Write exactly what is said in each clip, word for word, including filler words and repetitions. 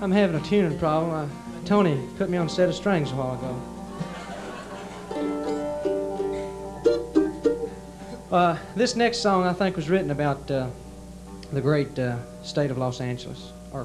I'm having a tuning problem. Uh, Tony put me on a set of strings a while ago. Uh, this next song, I think, was written about uh, the great uh, state of Los Angeles, or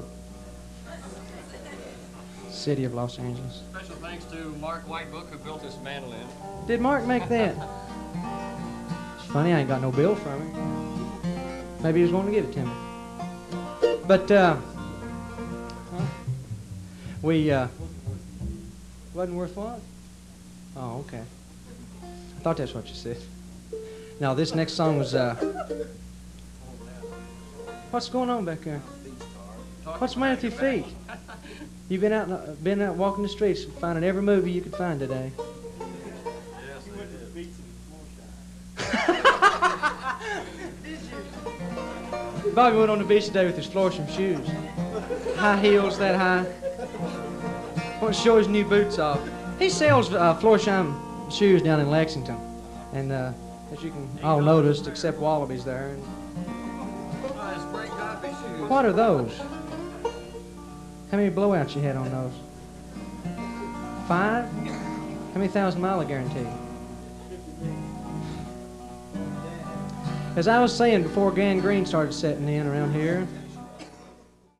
city of Los Angeles. Special thanks to Mark Whitebook, who built this mandolin. Did Mark make that? It's funny, I ain't got no bill from him. Maybe he was wanting to give it to me. But, uh, huh? we, uh, wasn't worth what? Oh, okay. I thought that's what you said. Now, this next song was, uh, what's going on back there? What's the matter with your feet? You've been out, uh, been out walking the streets, finding every movie you could find today. Bobby went on the beach today with his Florsheim shoes. High heels that high. Wants to show his new boots off. He sells uh, Florsheim shoes down in Lexington. And uh, as you can all notice, except Wallaby's there. And what are those? How many blowouts you had on those? Five? How many thousand mile guarantee? As I was saying before gangrene started setting in around here,